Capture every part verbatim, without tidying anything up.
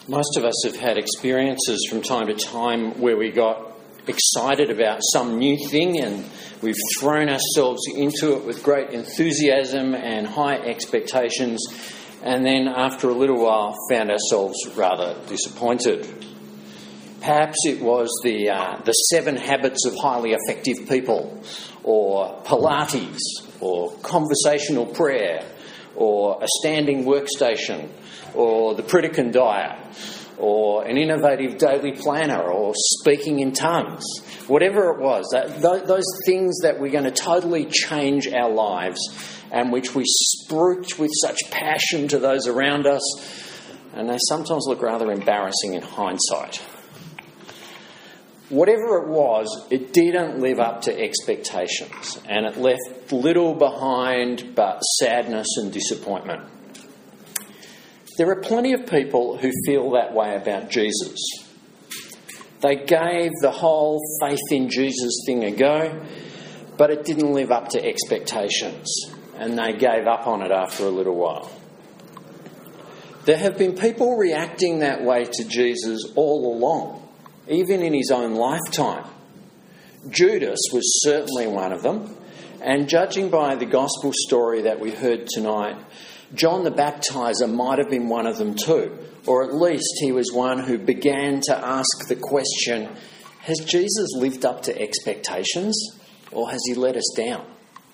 Most of us have had experiences from time to time where we got excited about some new thing and we've thrown ourselves into it with great enthusiasm and high expectations, and then after a little while found ourselves rather disappointed. Perhaps it was the uh, the seven habits of highly effective people, or Pilates, or conversational prayer, or a standing workstation, or the Pritikin diet, or an innovative daily planner, or speaking in tongues. Whatever it was, that, th- those things that were going to totally change our lives and which we spruiked with such passion to those around us, and they sometimes look rather embarrassing in hindsight. Whatever it was, it didn't live up to expectations, and it left little behind but sadness and disappointment. There are plenty of people who feel that way about Jesus. They gave the whole faith in Jesus thing a go, but it didn't live up to expectations, and they gave up on it after a little while. There have been people reacting that way to Jesus all along, even in his own lifetime. Judas was certainly one of them, and judging by the gospel story that we heard tonight, John the Baptizer might have been one of them too, or at least he was one who began to ask the question, has Jesus lived up to expectations, or has he let us down?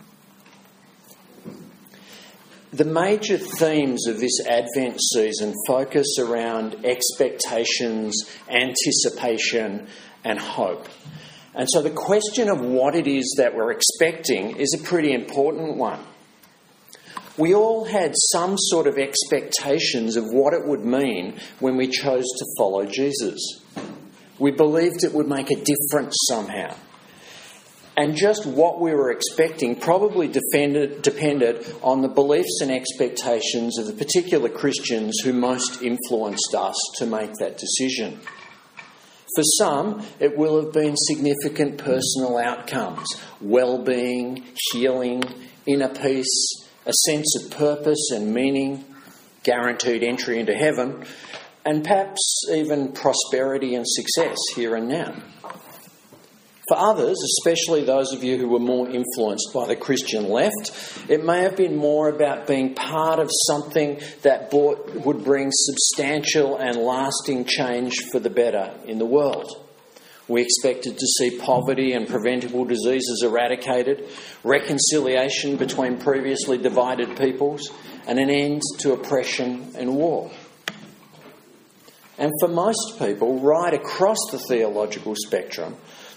The major themes of this Advent season focus around expectations, anticipation, and hope. And so the question of what it is that we're expecting is a pretty important one. We all had some sort of expectations of what it would mean when we chose to follow Jesus. We believed it would make a difference somehow. And just what we were expecting probably depended, depended on the beliefs and expectations of the particular Christians who most influenced us to make that decision. For some, it will have been significant personal outcomes, well-being, healing, inner peace, a sense of purpose and meaning, guaranteed entry into heaven, and perhaps even prosperity and success here and now. For others, especially those of you who were more influenced by the Christian left, it may have been more about being part of something that brought, would bring substantial and lasting change for the better in the world. We expected to see poverty and preventable diseases eradicated, reconciliation between previously divided peoples, and an end to oppression and war. And for most people, right across the theological spectrum,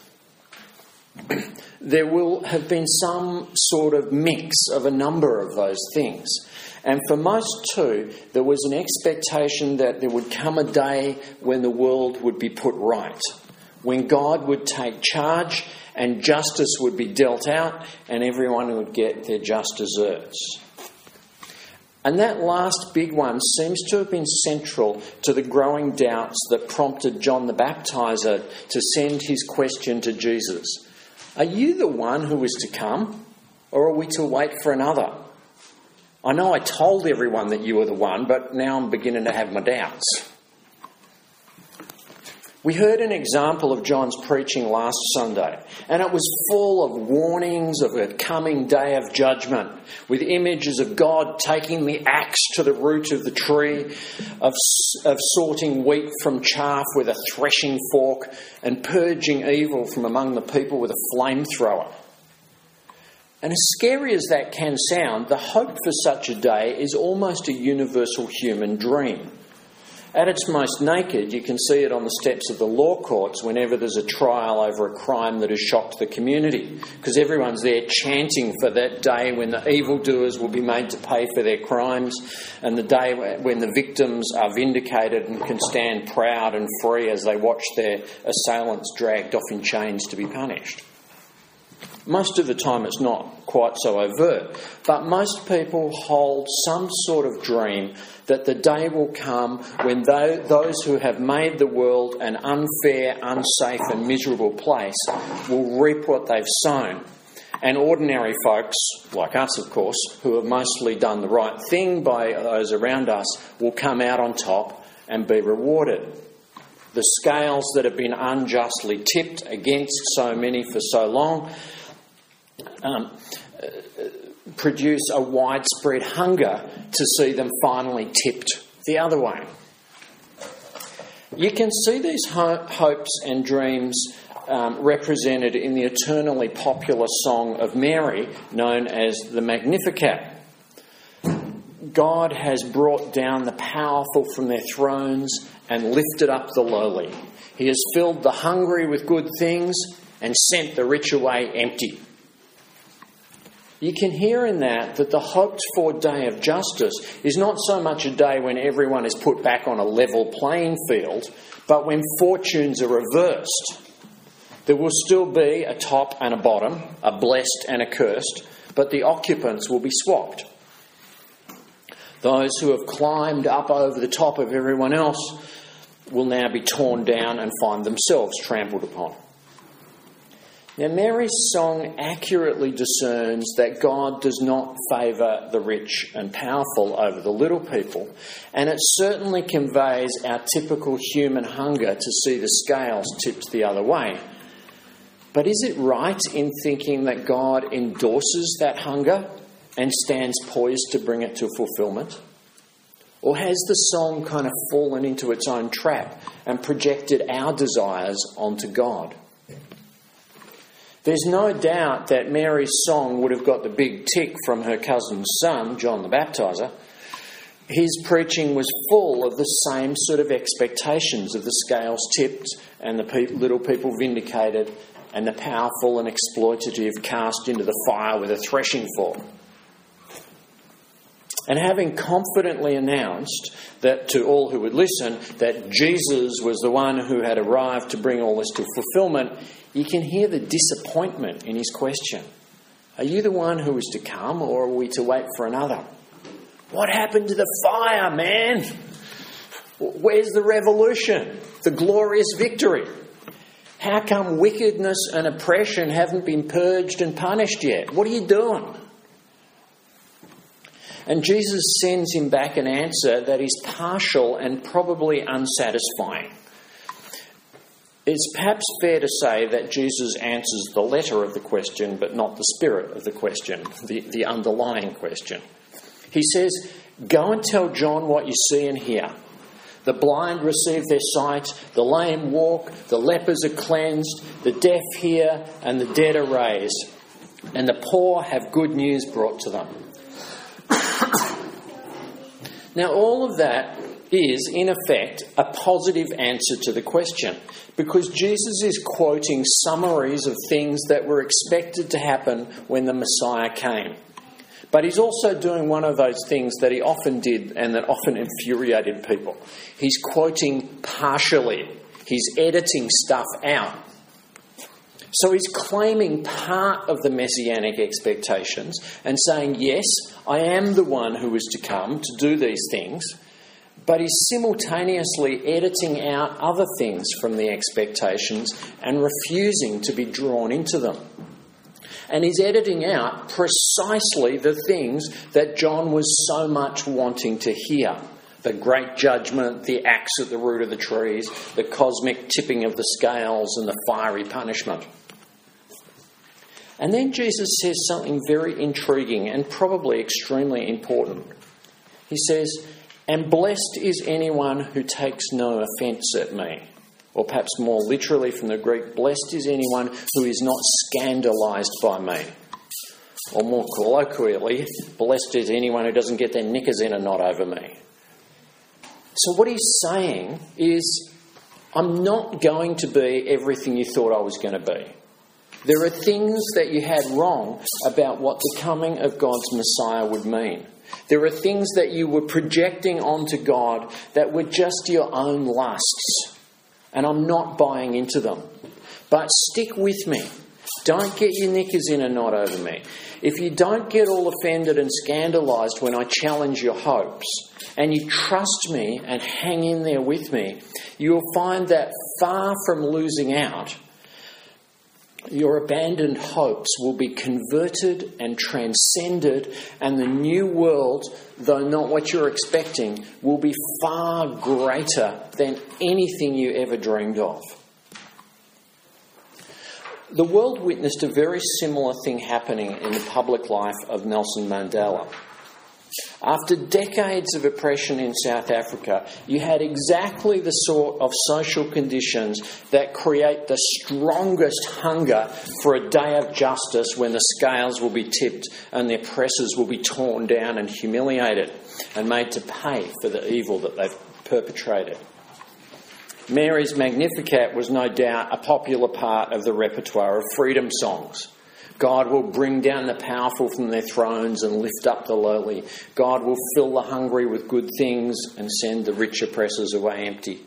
there will have been some sort of mix of a number of those things. And for most too, there was an expectation that there would come a day when the world would be put right, when God would take charge and justice would be dealt out and everyone would get their just deserts. And that last big one seems to have been central to the growing doubts that prompted John the Baptizer to send his question to Jesus. Are you the one who is to come, or are we to wait for another? I know I told everyone that you were the one, but now I'm beginning to have my doubts. We heard an example of John's preaching last Sunday, and it was full of warnings of a coming day of judgment, with images of God taking the axe to the root of the tree, of, of sorting wheat from chaff with a threshing fork, and purging evil from among the people with a flamethrower. And as scary as that can sound, the hope for such a day is almost a universal human dream. At its most naked, you can see it on the steps of the law courts whenever there's a trial over a crime that has shocked the community, because everyone's there chanting for that day when the evildoers will be made to pay for their crimes, and the day when the victims are vindicated and can stand proud and free as they watch their assailants dragged off in chains to be punished. Most of the time it's not quite so overt, but most people hold some sort of dream that the day will come when those who have made the world an unfair, unsafe and miserable place will reap what they've sown. And ordinary folks, like us of course, who have mostly done the right thing by those around us, will come out on top and be rewarded. The scales that have been unjustly tipped against so many for so long um, produce a widespread hunger to see them finally tipped the other way. You can see these ho- hopes and dreams um, represented in the eternally popular song of Mary known as the Magnificat. God has brought down the powerful from their thrones and lifted up the lowly. He has filled the hungry with good things and sent the rich away empty. You can hear in that that the hoped-for day of justice is not so much a day when everyone is put back on a level playing field, but when fortunes are reversed. There will still be a top and a bottom, a blessed and a cursed, but the occupants will be swapped. Those who have climbed up over the top of everyone else will now be torn down and find themselves trampled upon. Now, Mary's song accurately discerns that God does not favour the rich and powerful over the little people, and it certainly conveys our typical human hunger to see the scales tipped the other way. But is it right in thinking that God endorses that hunger and stands poised to bring it to fulfilment? Or has the song kind of fallen into its own trap and projected our desires onto God? There's no doubt that Mary's song would have got the big tick from her cousin's son, John the Baptizer. His preaching was full of the same sort of expectations of the scales tipped and the pe- little people vindicated and the powerful and exploitative cast into the fire with a threshing fork. And having confidently announced that to all who would listen that Jesus was the one who had arrived to bring all this to fulfilment, you can hear the disappointment in his question. Are you the one who is to come, or are we to wait for another? What happened to the fire, man? Where's the revolution? The glorious victory? How come wickedness and oppression haven't been purged and punished yet? What are you doing? And Jesus sends him back an answer that is partial and probably unsatisfying. It's perhaps fair to say that Jesus answers the letter of the question, but not the spirit of the question, the, the underlying question. He says, "Go and tell John what you see and hear. The blind receive their sight, the lame walk, the lepers are cleansed, the deaf hear, and the dead are raised, and the poor have good news brought to them." Now, all of that is, in effect, a positive answer to the question, because Jesus is quoting summaries of things that were expected to happen when the Messiah came. But he's also doing one of those things that he often did and that often infuriated people. He's quoting partially. He's editing stuff out. So he's claiming part of the messianic expectations and saying, yes, I am the one who is to come to do these things, but he's simultaneously editing out other things from the expectations and refusing to be drawn into them. And he's editing out precisely the things that John was so much wanting to hear. The great judgment, the axe at the root of the trees, the cosmic tipping of the scales, and the fiery punishment. And then Jesus says something very intriguing and probably extremely important. He says, "And blessed is anyone who takes no offence at me." Or perhaps more literally from the Greek, "Blessed is anyone who is not scandalised by me." Or more colloquially, "Blessed is anyone who doesn't get their knickers in a knot over me." So what he's saying is, I'm not going to be everything you thought I was going to be. There are things that you had wrong about what the coming of God's Messiah would mean. There are things that you were projecting onto God that were just your own lusts. And I'm not buying into them. But stick with me. Don't get your knickers in a knot over me. If you don't get all offended and scandalised when I challenge your hopes, and you trust me and hang in there with me, you'll find that far from losing out, your abandoned hopes will be converted and transcended, and the new world, though not what you're expecting, will be far greater than anything you ever dreamed of. The world witnessed a very similar thing happening in the public life of Nelson Mandela. After decades of oppression in South Africa, you had exactly the sort of social conditions that create the strongest hunger for a day of justice when the scales will be tipped and the oppressors will be torn down and humiliated and made to pay for the evil that they've perpetrated. Mary's Magnificat was no doubt a popular part of the repertoire of freedom songs. God will bring down the powerful from their thrones and lift up the lowly. God will fill the hungry with good things and send the rich oppressors away empty.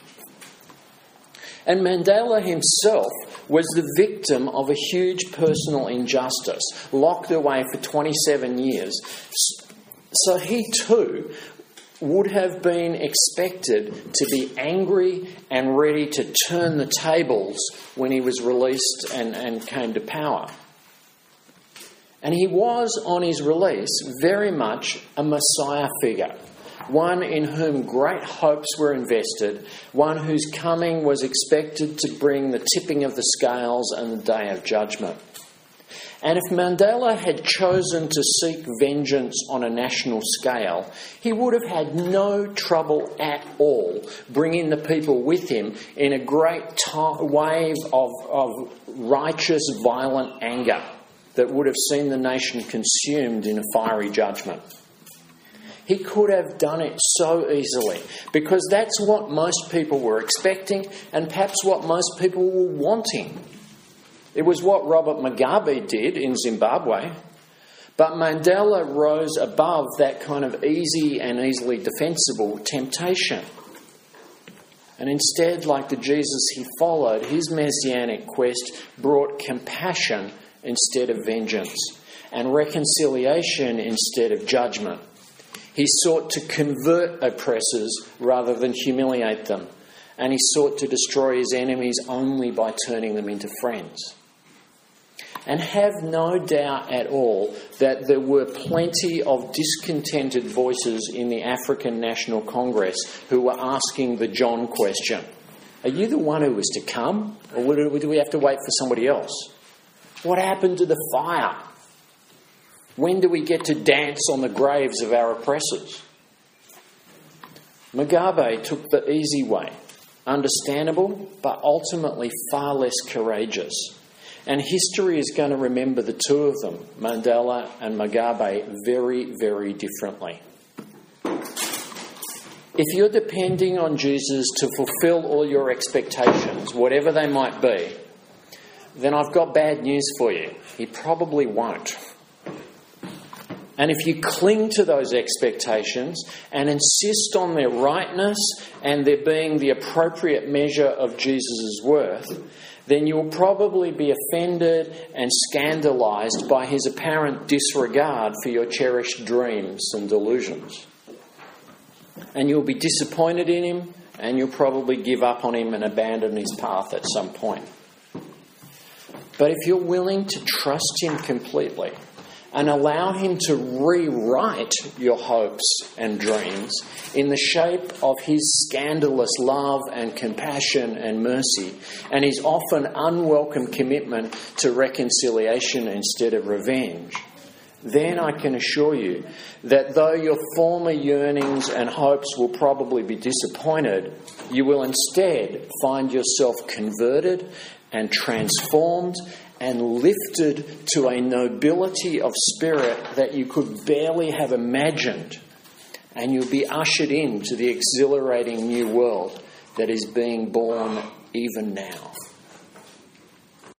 And Mandela himself was the victim of a huge personal injustice, locked away for twenty-seven years. So he too would have been expected to be angry and ready to turn the tables when he was released and, and came to power. And he was, on his release, very much a Messiah figure, one in whom great hopes were invested, one whose coming was expected to bring the tipping of the scales and the day of judgment. And if Mandela had chosen to seek vengeance on a national scale, he would have had no trouble at all bringing the people with him in a great t- wave of, of righteous, violent anger that would have seen the nation consumed in a fiery judgment. He could have done it so easily because that's what most people were expecting and perhaps what most people were wanting. It was what Robert Mugabe did in Zimbabwe, but Mandela rose above that kind of easy and easily defensible temptation. And instead, like the Jesus he followed, his messianic quest brought compassion instead of vengeance, and reconciliation instead of judgment. He sought to convert oppressors rather than humiliate them, and he sought to destroy his enemies only by turning them into friends. And have no doubt at all that there were plenty of discontented voices in the African National Congress who were asking the John question. Are you the one who was to come, or do we have to wait for somebody else? What happened to the fire? When do we get to dance on the graves of our oppressors? Mugabe took the easy way, understandable, but ultimately far less courageous. And history is going to remember the two of them, Mandela and Mugabe, very, very differently. If you're depending on Jesus to fulfill all your expectations, whatever they might be, then I've got bad news for you. He probably won't. And if you cling to those expectations and insist on their rightness and there being the appropriate measure of Jesus' worth, then you'll probably be offended and scandalised by his apparent disregard for your cherished dreams and delusions. And you'll be disappointed in him, and you'll probably give up on him and abandon his path at some point. But if you're willing to trust him completely and allow him to rewrite your hopes and dreams in the shape of his scandalous love and compassion and mercy, and his often unwelcome commitment to reconciliation instead of revenge, then I can assure you that though your former yearnings and hopes will probably be disappointed, you will instead find yourself converted and transformed and lifted to a nobility of spirit that you could barely have imagined. And you'll be ushered into the exhilarating new world that is being born even now.